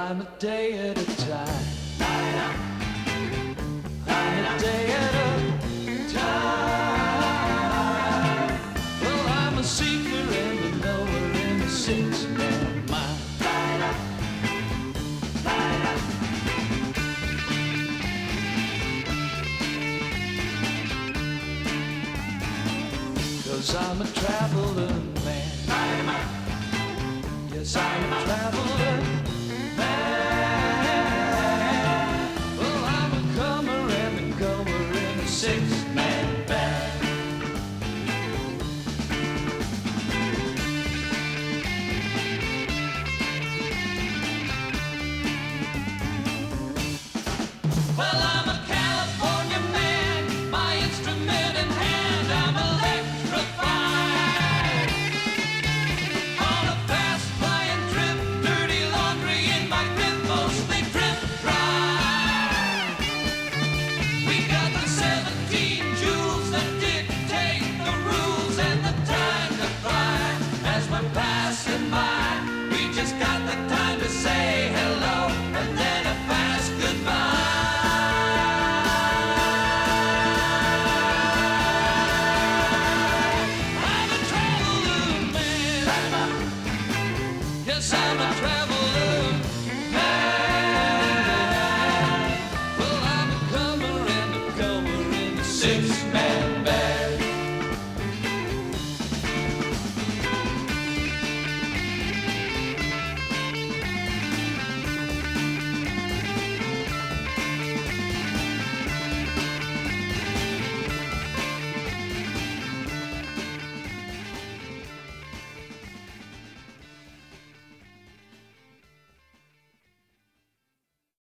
I'm a day at a time. I'm a day at a time. Well, I'm a seeker and a knower in a six-man mind. 'Cause I'm a traveler man. Yes, I'm a traveler man. Well, I'm a comer and a goer in a six